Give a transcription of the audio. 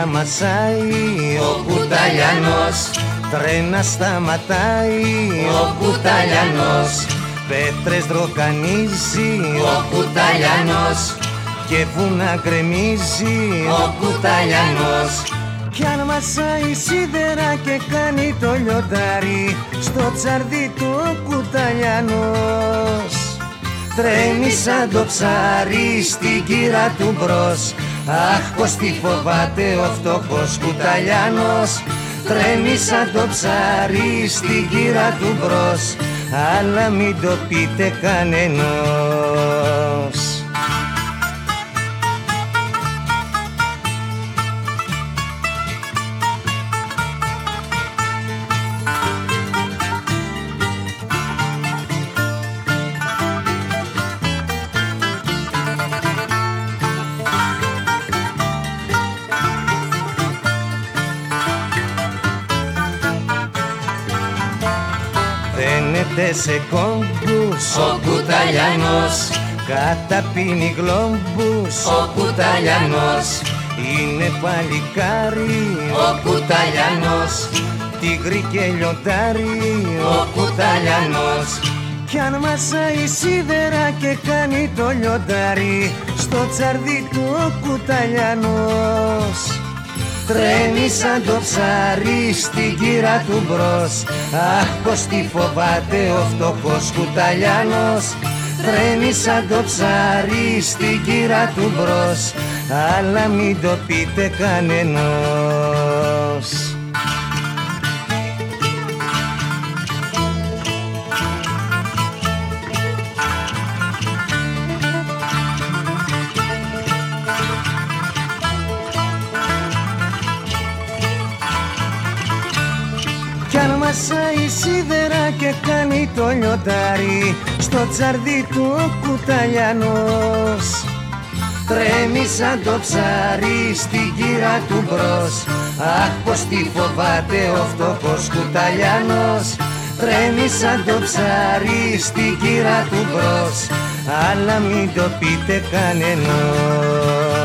μασάει ο Κουταλιανός, τρένα σταματάει ο Κουταλιανός, πέτρες δροκανίζει ο Κουταλιανός και βουνά γκρεμίζει ο Κουταλιανός. Κι αν μασάει σίδερα και κάνει το λιοντάρι, στο τσαρδί του ο Κουταλιανός τρέμει σαν το ψάρι στην κύρα του μπρος. Αχ, πως τι φοβάται ο φτωχός Κουταλιανός, τρέμει σαν το ψάρι στην κύρα του μπρος, αλλά μην το πείτε κανενός. Δένεται σε κόμπους ο Κουταλιανός, καταπίνει γλόμπους ο Κουταλιανός, είναι παλικάρι ο Κουταλιανός, τίγρη και λιοντάρι ο Κουταλιανός. Κι αν μασάει σίδερα και κάνει το λιοντάρι, στο τσαρδί του ο Κουταλιανός τρέμει σαν το ψάρι στην κύρα του μπρος. Αχ, πως τι φοβάται ο φτωχός Κουταλιανός, τρέμει σαν το ψάρι στην κύρα του μπρος, αλλά μην το πείτε κανενός. Κι αν μασάει σίδερα και κάνει το λιοντάρι, στο τσαρδί του ο Κουταλιανός τρέμει σαν το ψάρι στην κύρα του μπρος. Αχ, πως τι φοβάται ο φτωχός Κουταλιανός, τρέμει σαν το ψάρι στην κύρα του μπρος, αλλά μην το πείτε κανενός.